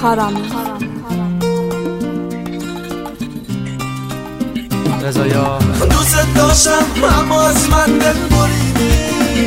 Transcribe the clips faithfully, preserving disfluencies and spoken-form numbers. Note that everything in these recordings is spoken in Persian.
کارامی رضایا دوست داشتم اما از من دل بریدی،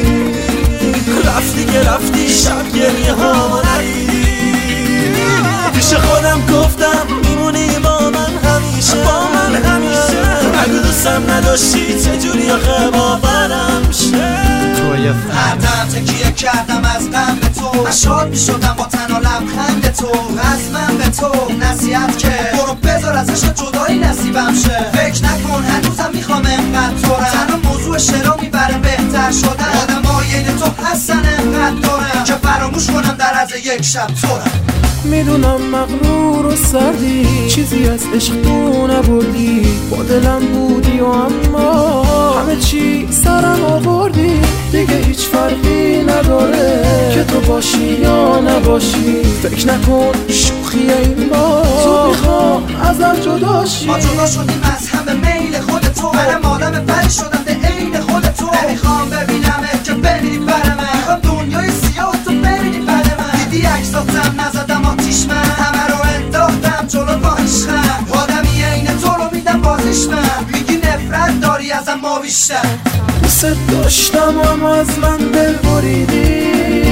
رفتی که رفتی شب گریه ها ندیدی. پیش خودم گفتم میمونی با من همیشه، با من همیشه. اگه دوستم نداشتی چجوری آخه باورم شه؟ توی هردم تکیه کردم از غم به تو، من شاد میشدم با تن و لبخند تو. از من به تو نصیحت که برو بذار ازش جدایی نصیبم شه. فکر نکن هنوزم میخوام انقدر تو رم، تنها موضوع شرا میبره بهتر شدن. آدم های این تو هستن انقدر دارم که فراموش کنم در از یک شب تو رم. میدونم مغرور و سردی، چیزی از عشق تو نبردی. با دلم بودی و اما همه چی سرم آوردی. دیگه هیچ فرقی نداره که تو باشی یا نباشی. فکر نکن شوخی این با تو میخوام ازم جداشی. ما جدا شدیم از همه میل خود تو، منم آدم پری شدم به عین خود تو. نمیخوام ببینمت که ببینی بر من، میخوام دنیای سیاه تو ببینی بر من. دیدی عکساتم نزدم آتیش، من همه رو انداختم جلو با عشقم. آدمی عین تو رو میدم بازش، من میگی نفرت داری ازم ما بیشتر. دوست داشتم اما از من دل بریدی،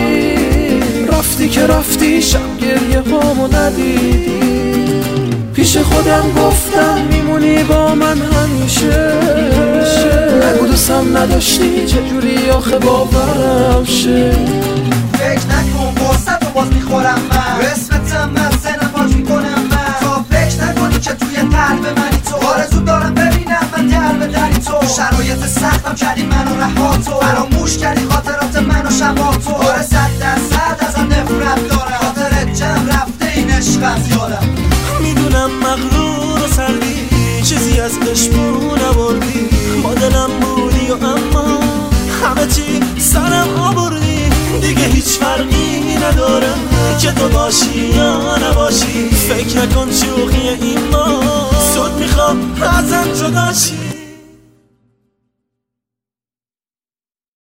رفتی که رفتی شب گریه هامو ندیدی. پیش خودم گفتم میمونی با من همیشه، نگو دوستم نداشتی چجوری آخه باورم شه. فکر نکن فرصت رو باز میخورم من، اسمتم من سنم پاک میکنم من. تا فکر نکنی که توی قلب منی تو، آرزو دارم ببینم من در به دری تو. شرایط سختم کردی منو رها تو، فراموش کردی خاطرات منو شبا تو. آره صد درصد ازم نفرت دارم، خاطر جمع رفته این عشقم یادم. میدونم مغرور و سردی، چیزی از عشقو نبردی. با دلم بودی و اما همه چی سرم آوردی. دیگه هیچ فرقی نداره که تو باشی یا نباشی. فکر نکن شوخی این ما، زود میخوام ازم جداشی.